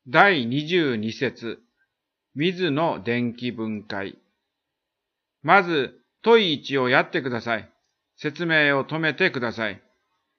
第22節、水の電気分解。まず、問1をやってください。説明を止めてください。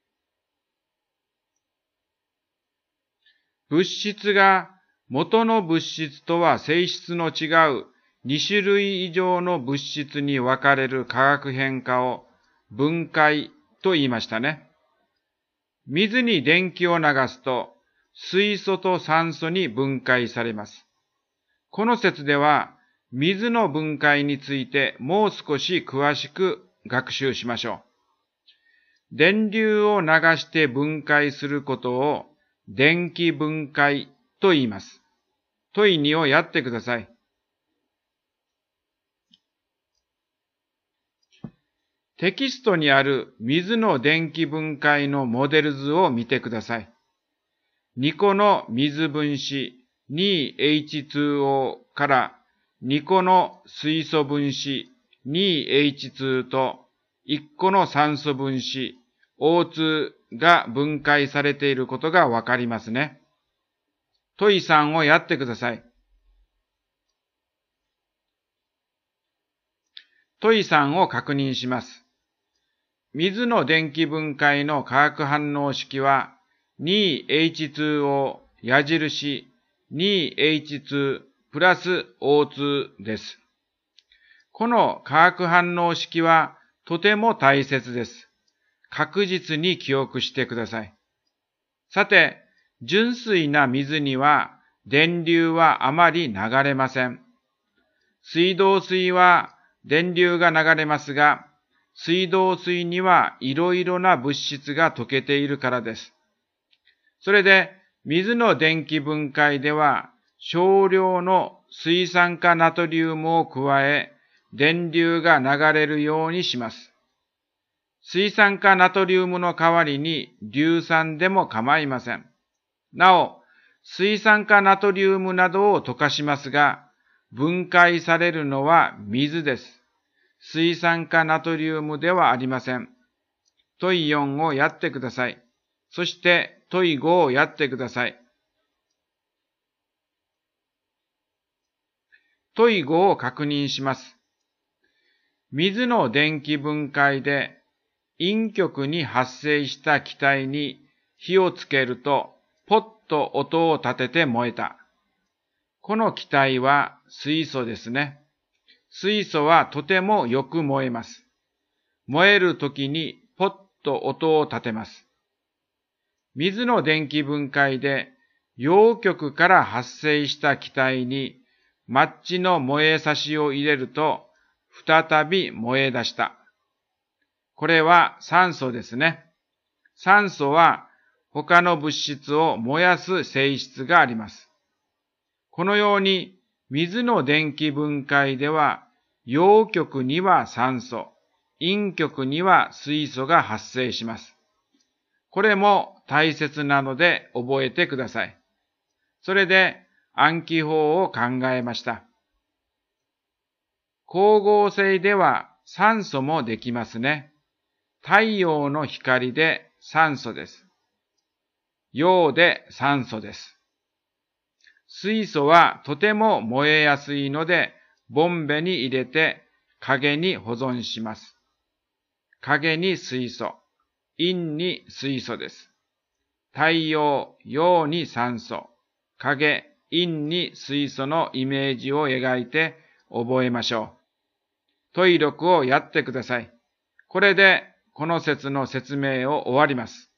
物質が元の物質とは性質の違う2種類以上の物質に分かれる化学変化を分解と言いましたね。水に電気を流すと水素と酸素に分解されます。この説では水の分解についてもう少し詳しく学習しましょう。電流を流して分解することを電気分解と言います。問2をやってください。テキストにある水の電気分解のモデル図を見てください。2個の水分子 2H2O から2個の水素分子 2H2 と1個の酸素分子 O2 が分解されていることがわかりますね。問3をやってください。問3を確認します。水の電気分解の化学反応式は 2H2O 矢印 2H2 プラス O2 です。この化学反応式はとても大切です。確実に記憶してください。さて、純粋な水には電流はあまり流れません。水道水は電流が流れますが、水道水にはいろいろな物質が溶けているからです。それで、水の電気分解では少量の水酸化ナトリウムを加え、電流が流れるようにします。水酸化ナトリウムの代わりに硫酸でも構いません。なお、水酸化ナトリウムなどを溶かしますが、分解されるのは水です。水酸化ナトリウムではありません。問4をやってください。そして問5をやってください。問5を確認します。水の電気分解で陰極に発生した気体に火をつけるとポッと音を立てて燃えた。この気体は水素ですね。水素はとてもよく燃えます。燃えるときにポッと音を立てます。水の電気分解で陽極から発生した気体にマッチの燃えさしを入れると再び燃え出した。これは酸素ですね。酸素は他の物質を燃やす性質があります。このように水の電気分解では陽極には酸素、陰極には水素が発生します。これも大切なので覚えてください。それで暗記法を考えました。光合成では酸素もできますね。太陽の光で酸素です。陽で酸素です。水素はとても燃えやすいので、ボンベに入れて影に保存します。影に水素、陰に水素です。太陽、陽に酸素、影、陰に水素のイメージを描いて覚えましょう。問6をやってください。これでこの説の説明を終わります。